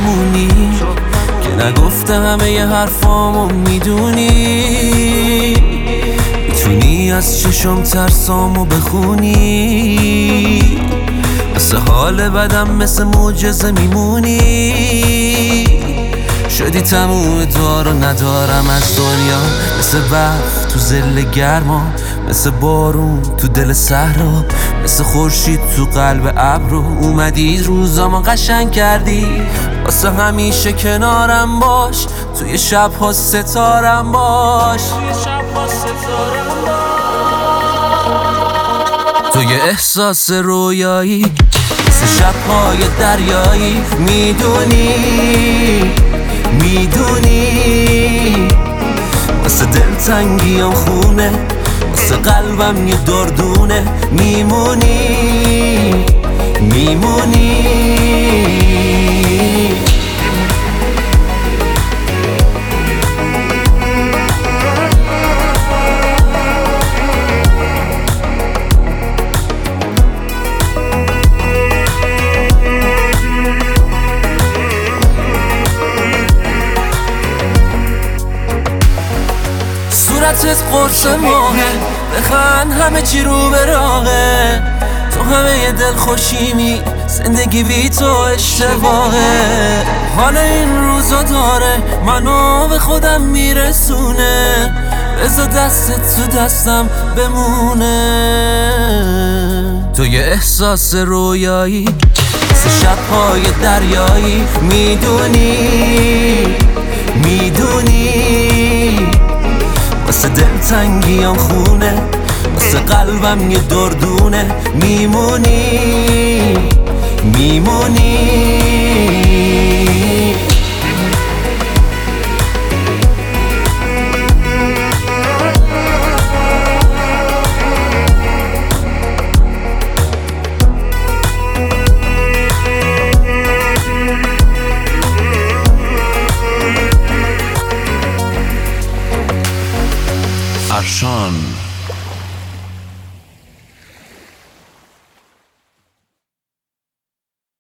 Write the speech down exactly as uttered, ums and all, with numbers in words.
بمونی که نگفته همه ی حرفامو میدونی. میتونی از چشم ترسامو بخونی، مثل حال بدم مثل معجزه میمونی. شدی تموم دارو ندارم از دنیا، مثل برف تو ظل گرما، مثل بارون تو دل صحرا، مثل خورشید تو قلب ابرو. اومدی روزامو قشنگ کردی، واسه همیشه کنارم باش، توی شب‌ها ستارم باش. تو یه احساس رویایی مثل شب‌های دریایی، میدونی میدونی واسه دلتنگیام خونه، واسه قلبم یه دردونه. میمونی میمونی صورتت قرص ماهه، بخند همه چی رو به راهه. تو همه ی دل خوشیمی، زندگی بی تو اشتباهه. حال این روزا داره منو به خودم میرسونه، بذار دستت تو دستم بمونه. تو یه احساس رویایی مثل شب‌های دریایی، میدونی میدونی واسه دلتنگیام خونه، واسه قلبم یه دردونه. میمونی